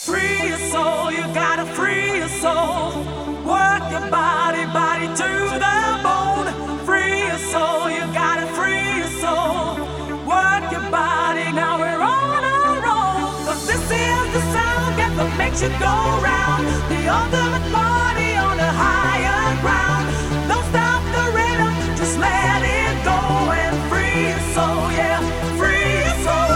Free your soul, you gotta free your soul. Work your body, body to the bone. Free your soul, you gotta free your soul. Work your body, now we're on our own. 'Cause this is the sound that makes you go round. The ultimate party on a higher ground. Don't stop the rhythm, just let it go and free your soul, yeah, free your soul.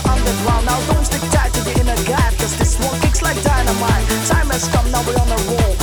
Now don't stick tight to the inner guide, 'cause this one kicks like dynamite. Time has come, now we're on a roll.